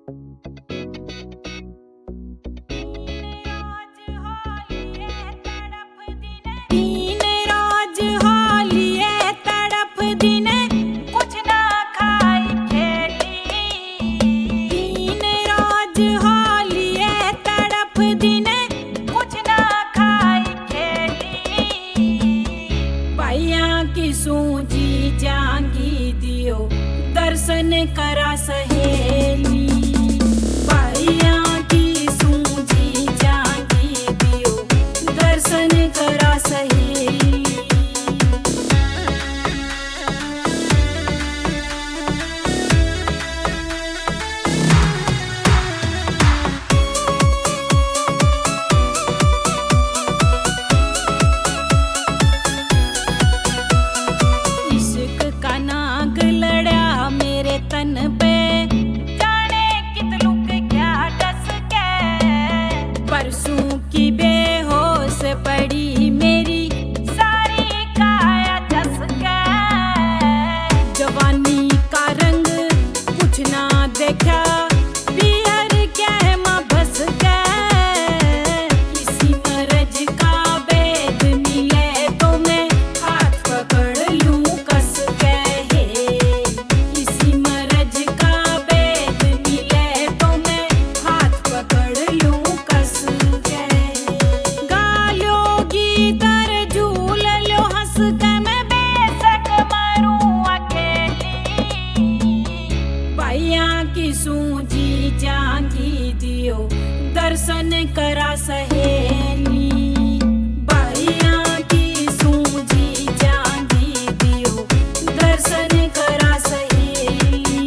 सूझी जांगी दियो दर्शन करा सहेली। पाइया की सूझी जांगी दियो दर्शन करा सहेली। तन पे जाने कितलुक क्या डस के, परसों की बेहोश पड़ी मेरी सारी काया जस के। जवानी का रंग कुछ ना देखा पियर क्या माँ बस के। किसी मरज का वेद मिले तो मैं हाथ पकड़ लूं कस के। सूझी जांगी दियो दर्शन करा सहेली। बाइया की सूझी जांगी दियो दर्शन करा सहेली।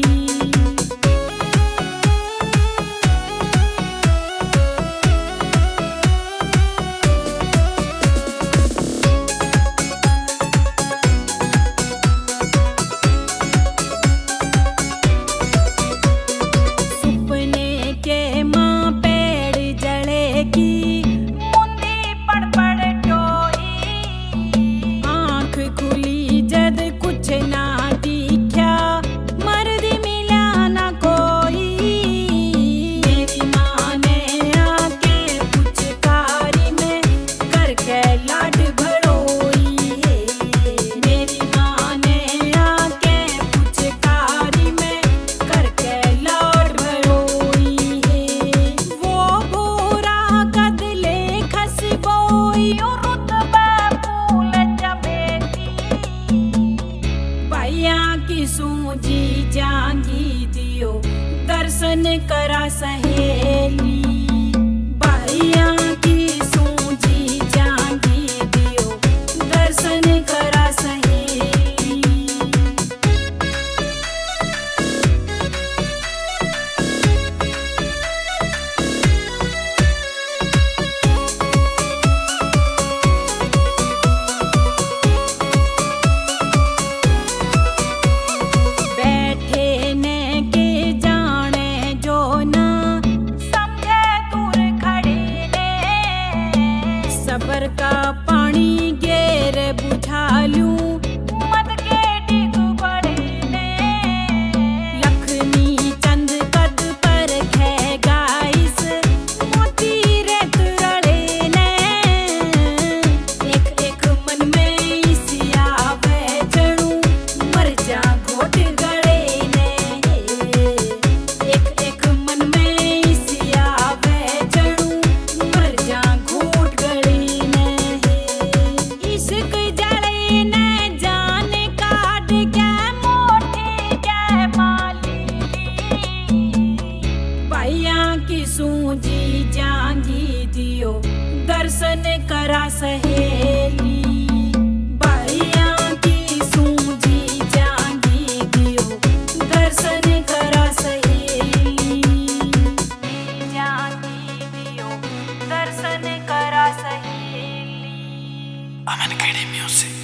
सूझी जांगी दियो दर्शन करा सहेली। बाइया की सूझी जांगी दियो दर्शन करा सहेली। सबर का पानी गेर बुझा लूं मद के डिग पड़े ने। लखनी चंद कद पर खे गाइस मोती रेत रड़े ने। एक एक मन में इसिया वे जणू मर जा घोट गड़े ने। एक एक मन में इसिया वे जणू मर जा घोट गड़े। इश्क जड़े ने जान काट के मोटी के माली। पाइया की सूझी जांगी दियो दर्शन करा सहेली। बाइया की सूझी जांगी दियो दर्शन करा सहेली। जांगी दियो दर्शन करा सहेली। Aman KD music.